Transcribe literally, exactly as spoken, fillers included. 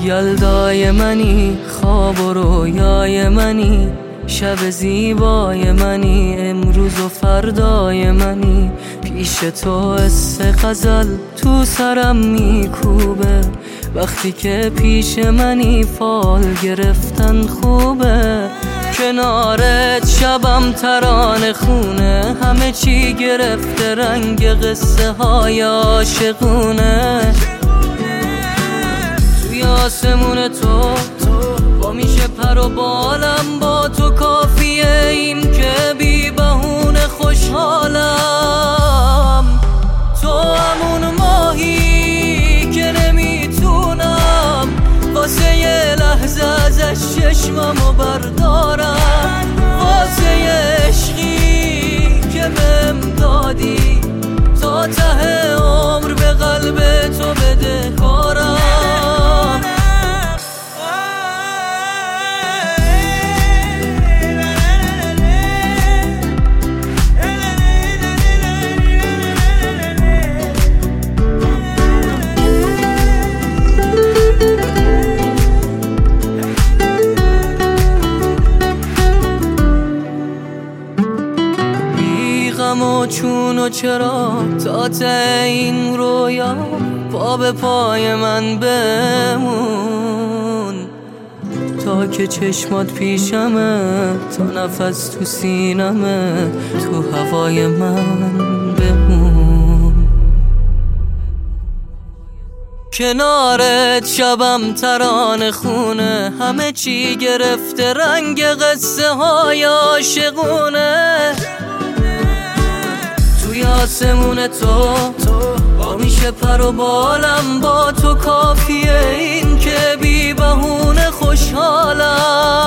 یلدای منی، خواب و رویای منی، شب زیبای منی، امروز و فردای منی. پیش تو حس غزل تو سرم میکوبه، وقتی که پیش منی فال گرفتن خوبه. کنارت شبم ترانه خونه، همه چی گرفته رنگ قصه های عاشقونه. توی آسمون تو با میشه پر و بالم، با تو کافیه این که بی بهونه خوشحالم. تو همون ماهی که نمیتونم واسه یه لحظه ازش چشممو بردارم، واسه عشقی که بهم دادی تا ته عمر به قلب تو بده کارم. و چون و چرا تا ته این رویا پا به پای من بمون، تا که چشمات پیشمه، تا نفس تو سینمه، تو هوای من بمون. کنارت شبم ترانه خونه، همه چی گرفته رنگ قصه های عاشقونه. توی آسمون تو با میشه پر و بالم، با تو کافیه این که بی بهونه خوشحالم.